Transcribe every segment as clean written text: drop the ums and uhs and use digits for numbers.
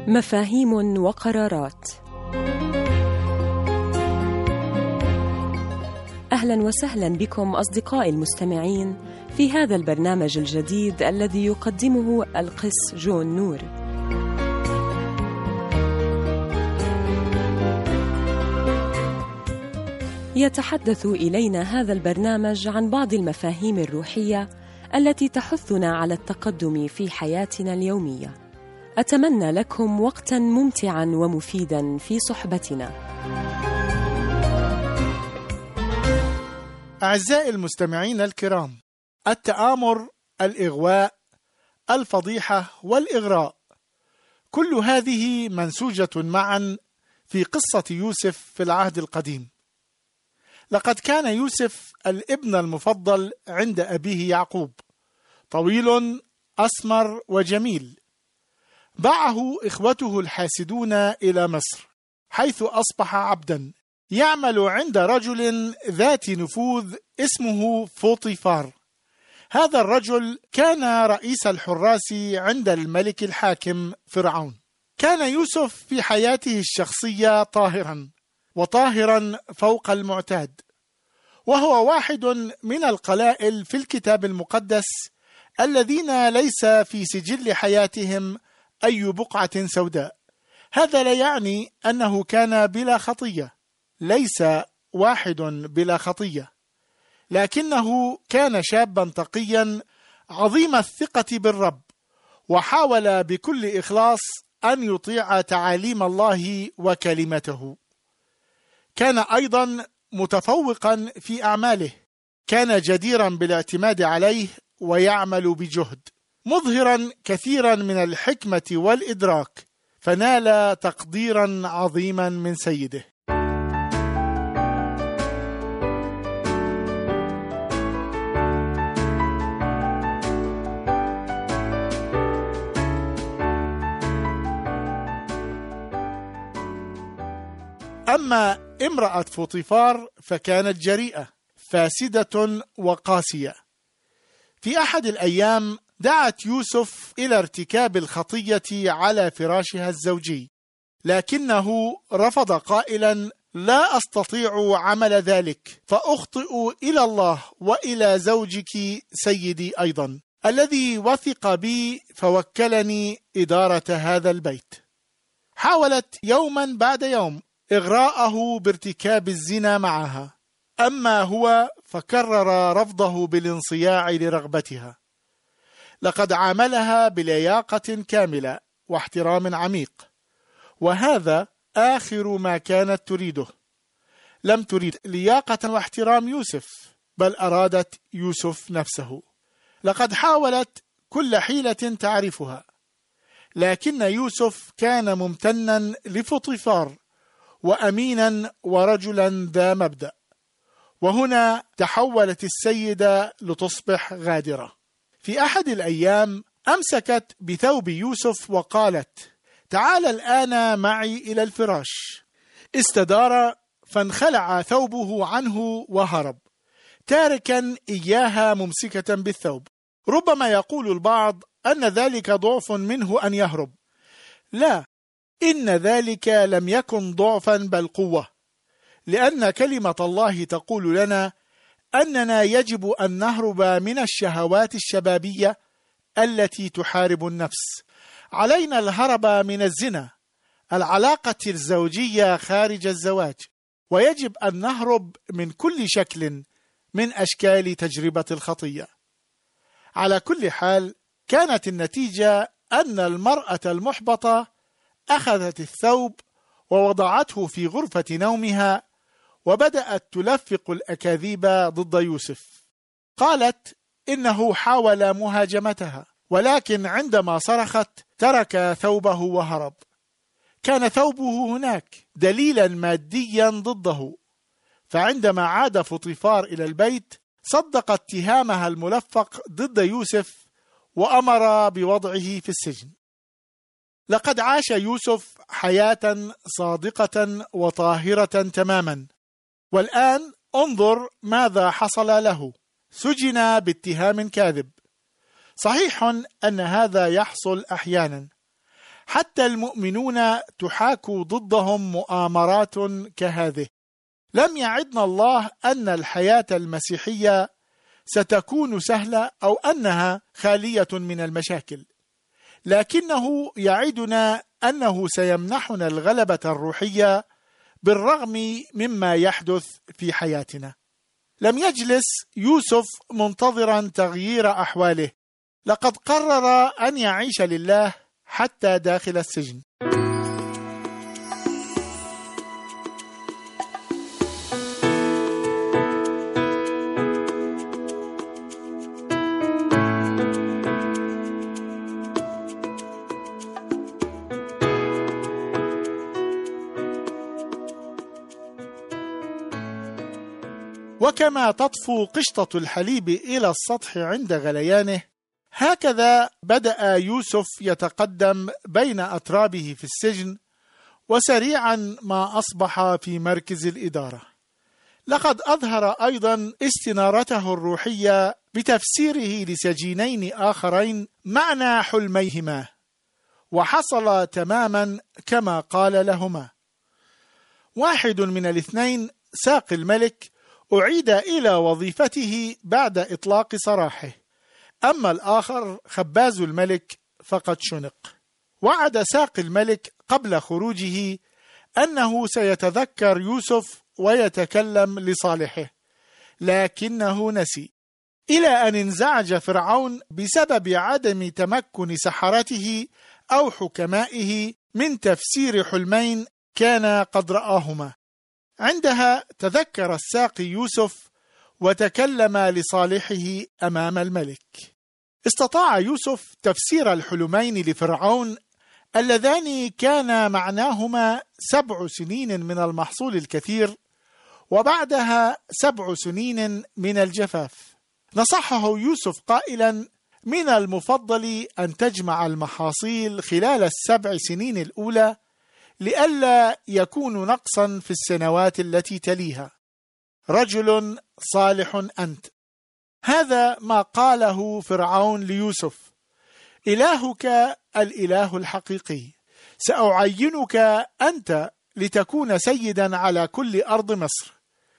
مفاهيم وقرارات. أهلا وسهلا بكم أصدقائي المستمعين في هذا البرنامج الجديد الذي يقدمه القس جون نور. يتحدث إلينا هذا البرنامج عن بعض المفاهيم الروحية التي تحثنا على التقدم في حياتنا اليومية. أتمنى لكم وقتاً ممتعاً ومفيداً في صحبتنا. أعزائي المستمعين الكرام، التآمر، الإغواء، الفضيحة والإغراء، كل هذه منسوجة معاً في قصة يوسف في العهد القديم. لقد كان يوسف الابن المفضل عند أبيه يعقوب، طويل أسمر وجميل. باعه إخوته الحاسدون إلى مصر، حيث أصبح عبدا يعمل عند رجل ذات نفوذ اسمه فوطيفار. هذا الرجل كان رئيس الحراس عند الملك الحاكم فرعون. كان يوسف في حياته الشخصية طاهرا، وطاهرا فوق المعتاد، وهو واحد من القلائل في الكتاب المقدس الذين ليس في سجل حياتهم أي بقعة سوداء. هذا لا يعني أنه كان بلا خطية، ليس واحد بلا خطية، لكنه كان شابا تقيا عظيم الثقة بالرب، وحاول بكل إخلاص أن يطيع تعاليم الله وكلمته. كان أيضا متفوقا في أعماله، كان جديرا بالاعتماد عليه ويعمل بجهد، مظهرا كثيرا من الحكمة والإدراك، فنال تقديرا عظيما من سيده. أما امرأة فوطيفار فكانت جريئة، فاسدة وقاسية. في أحد الأيام دعت يوسف إلى ارتكاب الخطية على فراشها الزوجي، لكنه رفض قائلا: لا أستطيع عمل ذلك، فأخطئ إلى الله وإلى زوجك سيدي أيضا، الذي وثق بي فوكلني إدارة هذا البيت. حاولت يوما بعد يوم إغراءه بارتكاب الزنا معها، أما هو فكرر رفضه بالانصياع لرغبتها. لقد عاملها بلياقة كاملة واحترام عميق، وهذا آخر ما كانت تريده. لم تريد لياقة واحترام يوسف، بل أرادت يوسف نفسه. لقد حاولت كل حيلة تعرفها، لكن يوسف كان ممتنا لفوطيفار وأمينا ورجلا ذا مبدأ. وهنا تحولت السيدة لتصبح غادرة. في أحد الأيام أمسكت بثوب يوسف وقالت: تعال الآن معي إلى الفراش. استدار فانخلع ثوبه عنه وهرب، تاركا إياها ممسكة بالثوب. ربما يقول البعض أن ذلك ضعف منه أن يهرب. لا، إن ذلك لم يكن ضعفا بل قوة، لأن كلمة الله تقول لنا أننا يجب أن نهرب من الشهوات الشبابية التي تحارب النفس. علينا الهرب من الزنا، العلاقة الزوجية خارج الزواج، ويجب أن نهرب من كل شكل من أشكال تجربة الخطية. على كل حال، كانت النتيجة أن المرأة المحبطة أخذت الثوب ووضعته في غرفة نومها، وبدأت تلفق الأكاذيب ضد يوسف. قالت إنه حاول مهاجمتها، ولكن عندما صرخت ترك ثوبه وهرب. كان ثوبه هناك دليلا ماديا ضده، فعندما عاد فوطيفار إلى البيت صدق اتهامها الملفق ضد يوسف وأمر بوضعه في السجن. لقد عاش يوسف حياة صادقة وطاهرة تماما، والآن انظر ماذا حصل له. سجن باتهام كاذب. صحيح أن هذا يحصل أحيانا، حتى المؤمنون تحاك ضدهم مؤامرات كهذه. لم يعدنا الله أن الحياة المسيحية ستكون سهلة أو أنها خالية من المشاكل، لكنه يعدنا أنه سيمنحنا الغلبة الروحية بالرغم مما يحدث في حياتنا. لم يجلس يوسف منتظرا تغيير أحواله، لقد قرر أن يعيش لله حتى داخل السجن. وكما تطفو قشطة الحليب إلى السطح عند غليانه، هكذا بدأ يوسف يتقدم بين أترابه في السجن، وسريعا ما أصبح في مركز الإدارة. لقد أظهر أيضا استنارته الروحية بتفسيره لسجينين آخرين معنى حلميهما، وحصل تماما كما قال لهما. واحد من الاثنين ساقي الملك أعيد إلى وظيفته بعد إطلاق سراحه، أما الآخر خباز الملك فقد شنق. وعد ساقي الملك قبل خروجه أنه سيتذكر يوسف ويتكلم لصالحه، لكنه نسي، إلى أن انزعج فرعون بسبب عدم تمكن سحرته أو حكمائه من تفسير حلمين كان قد رآهما. عندها تذكر الساقي يوسف وتكلم لصالحه أمام الملك. استطاع يوسف تفسير الحلمين لفرعون اللذان كان معناهما 7 سنين من المحصول الكثير، وبعدها 7 سنين من الجفاف. نصحه يوسف قائلا: من المفضل أن تجمع المحاصيل خلال 7 سنين الأولى لئلا يكون نقصا في السنوات التي تليها. رجل صالح أنت. هذا ما قاله فرعون ليوسف: إلهك الإله الحقيقي، سأعينك أنت لتكون سيدا على كل أرض مصر،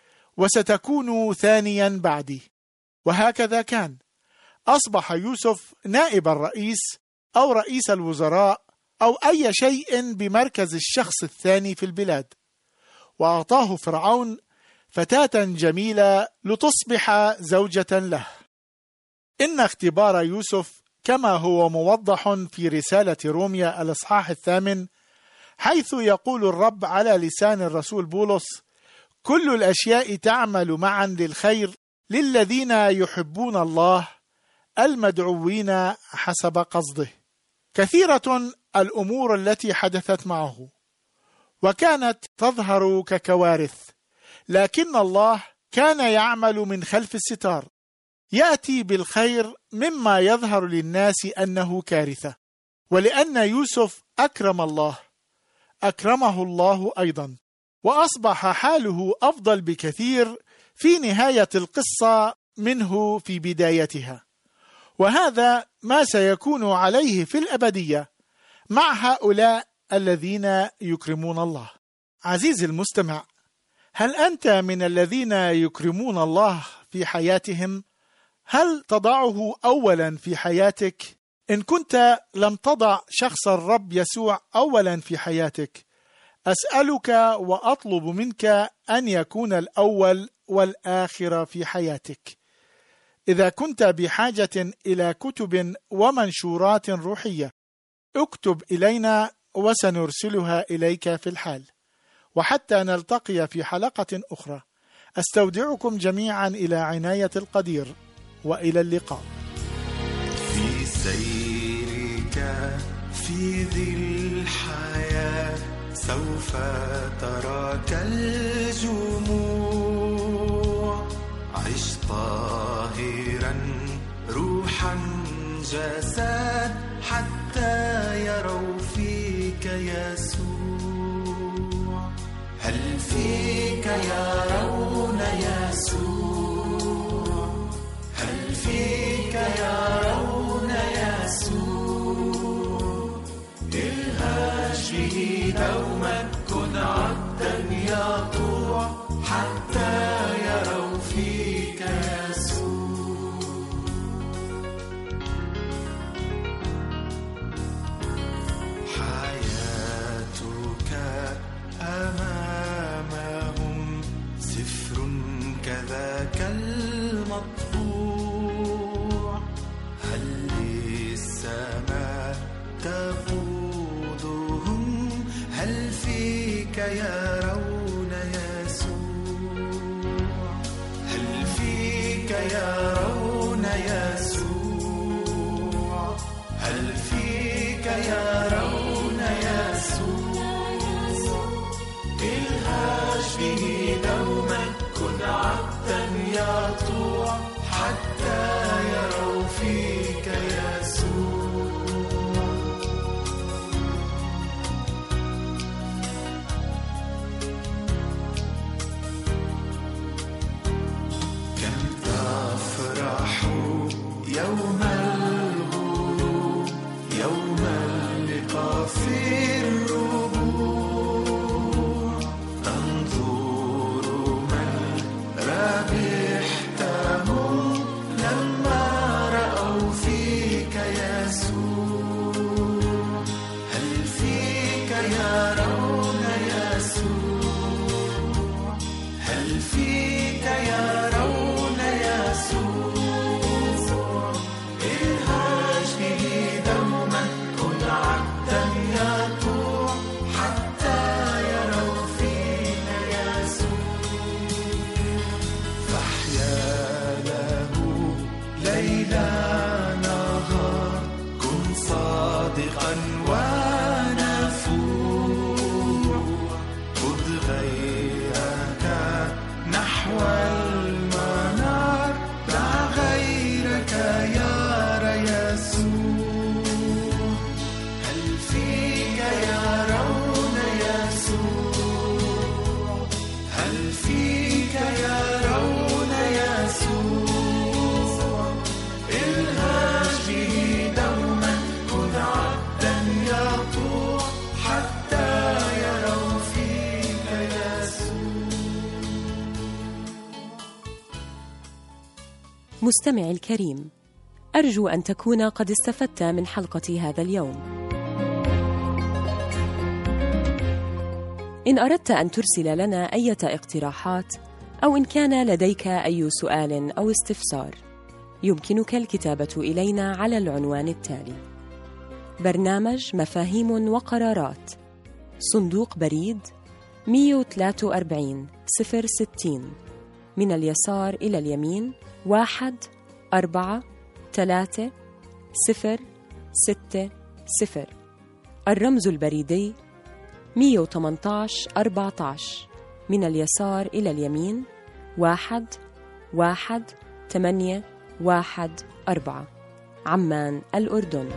وستكون ثانيا بعدي. وهكذا كان. أصبح يوسف نائب الرئيس أو رئيس الوزراء أو أي شيء بمركز الشخص الثاني في البلاد. وأعطاه فرعون فتاة جميلة لتصبح زوجة له. إن اختبار يوسف كما هو موضح في رسالة روميا الإصحاح 8، حيث يقول الرب على لسان الرسول بولس: كل الأشياء تعمل معا للخير للذين يحبون الله المدعوين حسب قصده. كثيرة الأمور التي حدثت معه، وكانت تظهر ككوارث، لكن الله كان يعمل من خلف الستار، يأتي بالخير مما يظهر للناس أنه كارثة. ولأن يوسف أكرم الله، أكرمه الله أيضا، وأصبح حاله أفضل بكثير في نهاية القصة منه في بدايتها. وهذا ما سيكون عليه في الأبدية مع هؤلاء الذين يكرمون الله. عزيزي المستمع، هل أنت من الذين يكرمون الله في حياتهم؟ هل تضعه أولا في حياتك؟ إن كنت لم تضع شخص الرب يسوع أولا في حياتك، أسألك وأطلب منك أن يكون الأول والآخر في حياتك. إذا كنت بحاجة إلى كتب ومنشورات روحية، اكتب إلينا وسنرسلها إليك في الحال. وحتى نلتقي في حلقة أخرى، أستودعكم جميعا إلى عناية القدير، وإلى اللقاء. في سيرك في ذي الحياة سوف تراك الجموع. عش طاهرا روحا جسد حتى يروا فيك يسوع. هل فيك يرون يسوع؟ هل فيك يرون يسوع؟ الهاج به دوما كن عبدا يطوع حتى يروا فيك يسوع. حياتك أمامهم سفر كذاك المطبوع، هل للسماء تقودهم؟ هل فيك يرون يسوع؟ هل فيك يرون يسوع؟ هل فيك يرون يسوع؟ الهاج به دوما كن عبدا يطوع حتى يروا فيك يسوع. كم تفرح يوم الغروب، يوم اللقاء في الربوع، تنظر من ربحتهم لما رأوا فيك يسوع. هل فيك يرون يسوع؟ هل فيك يرون يسوع؟ الهاج به دوما كن عبدا يطوع حتى يروا فيك يسوع. فاحيا له ليلا نهار، كن صادقا ونفوع، خذ غيرك نحو المنار، دع غيرك يرى يسوع. هل فيك يرون يسوع؟ هل فيك يرون يسوع؟ الهاج به دوما كن عبدا يطوع حتى يروا فيك يسوع. مستمعي الكريم، أرجو أن تكون قد استفدت من حلقة هذا اليوم. إن أردت أن ترسل لنا أي اقتراحات أو إن كان لديك أي سؤال أو استفسار، يمكنك الكتابة إلينا على العنوان التالي: برنامج مفاهيم وقرارات، صندوق بريد 143 060، من اليسار إلى اليمين 1436060. الرمز البريدي 118 14، من اليسار إلى اليمين 11814، عمان الأردن.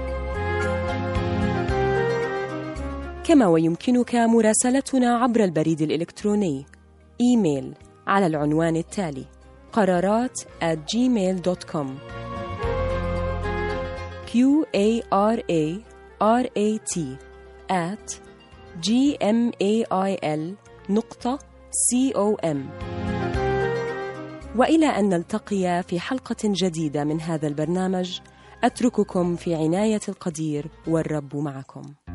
كما ويمكنك مراسلتنا عبر البريد الإلكتروني إيميل على العنوان التالي: قرارات@gmail.com. QARARAT@gmail.com. وإلى أن نلتقي في حلقة جديدة من هذا البرنامج، أترككم في عناية القدير والرب معكم.